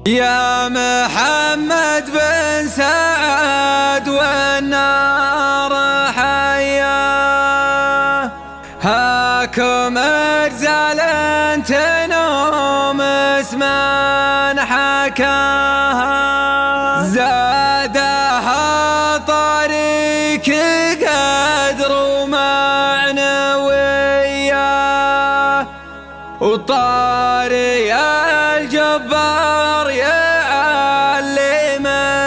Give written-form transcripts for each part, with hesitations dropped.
يا محمد بن سعد والنار حياه، هاكم ارزال تنوم اسما حكاها، زادها طريق قدر ومعنويه، وطاري الجبار يعلم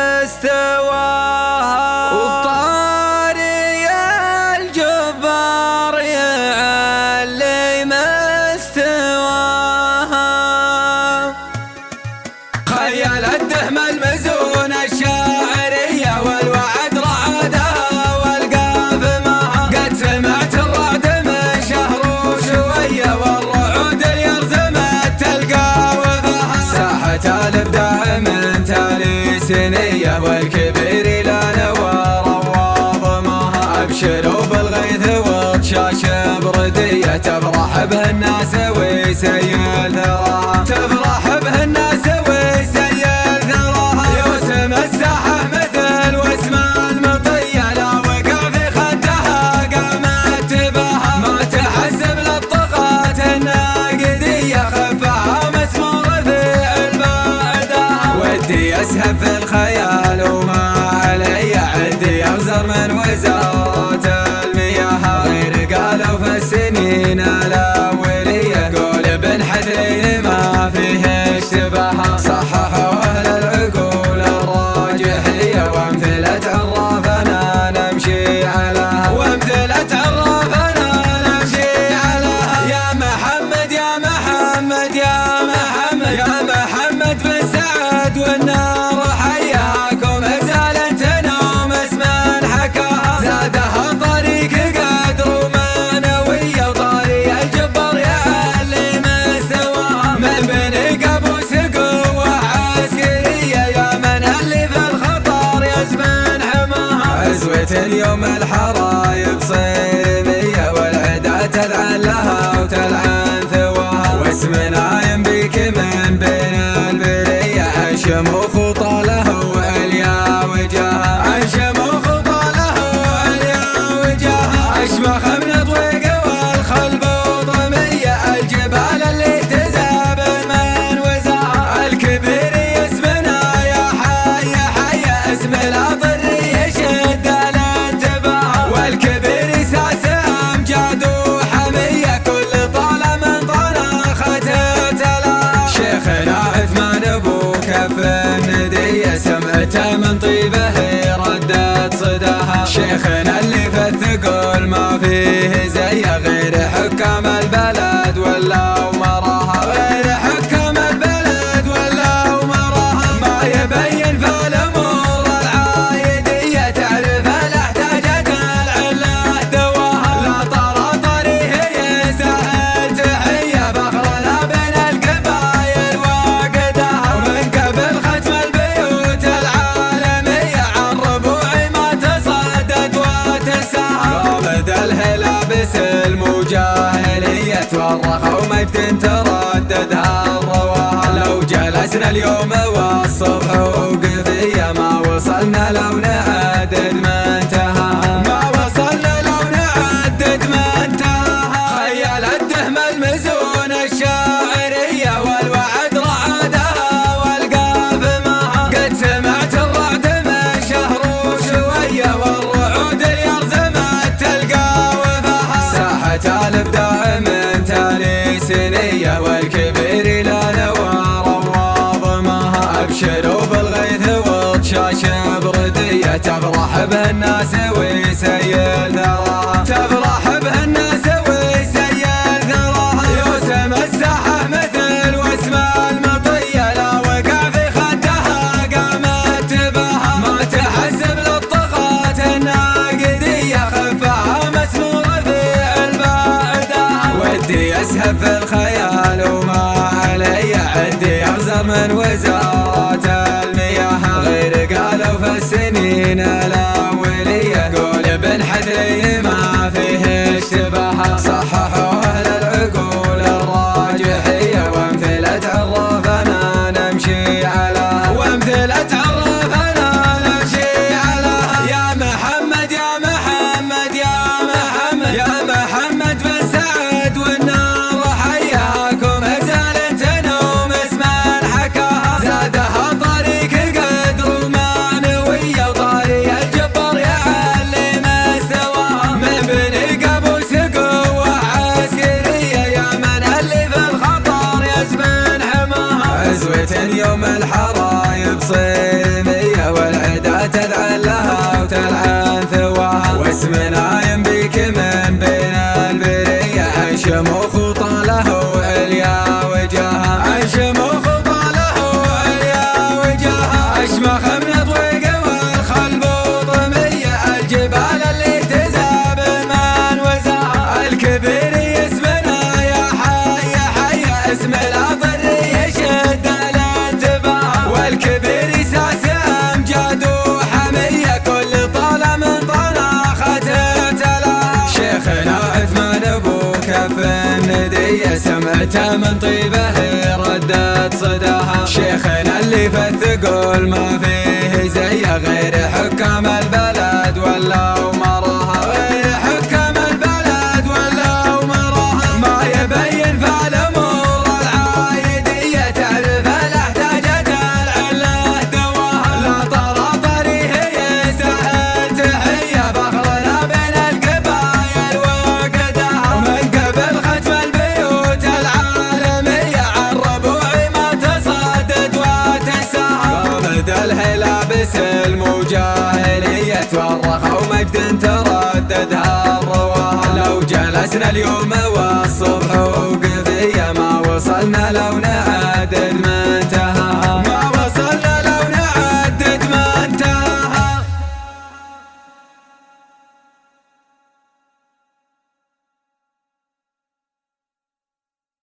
استواها، وطاري الجبار يعلم استواها. خيال الدهم المزون الشاعرية والوعد رعدها والقاف معها، قد سمعت الرعد من شهر وشوية والرعود اليرزمت تلقى وفاها، ساحة الابداع من تالي سنية والكبير لا نوار وواضمها، ابشروا بالغيث وطشاش بردية تفرح به الناس ويسيل ثراها، تفرح به الناس ويسيل ثراها. يوسم الساحة مثل واسم المطية، لا وقع في خدها قامت تباها، ما تحسب للطغاة الناقدية خفها مسمور في البعدها. ودي اسهب في الخيال وما علي عدي اغزر من وزارة المياه، غير قالوا في السنين الاولية قول ابن حدرين ما فيه اشتباها، صححوا اهل العقول الراجحية وامثلة عرافنا نمشي عليها، وامثلة عرافنا نمشي عليها. يا محمد يا محمد يا محمد يا محمد بن سعد والنار حياكم ازال تنوم اسما حكاها، زادها طريق قدر ومعنوية، وطاري الجبار يعلم استواها، من بني قابوس قوة عسكرية، يا من اللي في الخطر يزمن حماها. عزوة اليوم الحرايب صينية والعدا تلعن لها وتلعن ثواها، واسمنا ينبيك من بين البرية، انشم خطى له وعليا وجاها، انشم خطى له وعليا وجاها. اشمخ من طويق والخلب وطمية، الجبال اللي تذهب من وزاها، الكبير اسمنا يا حي يا حي، اسم الاطري يشد الانتباه، والكبير ساس امجاد وحمية، كل طالع من طناخة تلا. شيخنا عثمان ابو كف الندية، سمعته من طيبه ردت صداها، شيخنا اللي في الثقل ما فيه زيه، غير حكام البلد ولا ومراها، غير حكام البلد ولا ومراها. ما يبين في الامور العايدية، تعرف الاحتاجات العله دواها، لا طريقه يستاهل تحية، فخرنا بين القبايل وقدها، ومن قبل ختم البيوت العالمية عن ربوعي ما تصدت وتساها، رابد الهلابس المجاهلية تورخ ومجد ترددها الرواها، لو جلسنا اليوم والصبح وقضية ما وصلنا لو نعدد ما انتهاها، ما وصلنا لو نعدد ما انتهاها. خيال الدهم المزون الشاعرية والوعد رعدها والقاف معها، قد سمعت الرعد من شهر وشوية والرعود اليرزمت تلقى وفاها، ساحة الابداع من تالي سنية والكبير لا نوار وواضمها، ابشروا بالغيث وطشاش بردية تفرح به الناس ويسيل ثراها، تفرح به الناس ويسيل ثراها. يوسم الساحة مثل واسم المطية، لا وقع في خدها قامت تباها، ما تحسب للطغاة الناقدية خفها مسمور في البعدها. ودي اسهب في الخيال وما علي عدي اغزر من وزارة المياه، غير قالوا في السنين الاولية قول ابن حدرين ما فيه اشتباها، صححوا اهل العقول الراجحية وامثلة عرافنا نمشي على ختن يوم الحرايب صيمية والعدا تلعن لها وتلعن ثواها واسمنا ينبيك من بين البرية عن شموخ وطاله عليا وجاها عن شموخ وطاله عليا وجاها أشمخ من طويق والخلبوط طمية الجبال اللي تزاب من وزاها الكبير اسمنا يا حي يا حي اسم الأطر يشد الانتباه والكبير ساس امجاد وحمية كل طالع من طناخة تلا شيخنا عثمان ابو كف الندية سمعته من طيبه ردت صداها شيخنا اللي في الثقل ما فيه زي غير حكام البلد ولا ومراها غير حكام البلد ولا ومراها ما يبين فالامور العايدية تعرف الاحتاجات العله دواها لا طراطري هي يستاهل تحية فخرنا بين القبايل وقدها ومن قبل ختم البيوت العالمية عن ربوعي ما تصدد وتساها قامد الهلابس المجاهلية تورخ ومجد ترددها الرواها لو جلسنا اليوم والصبح وقضية ما وصلنا لو نعدد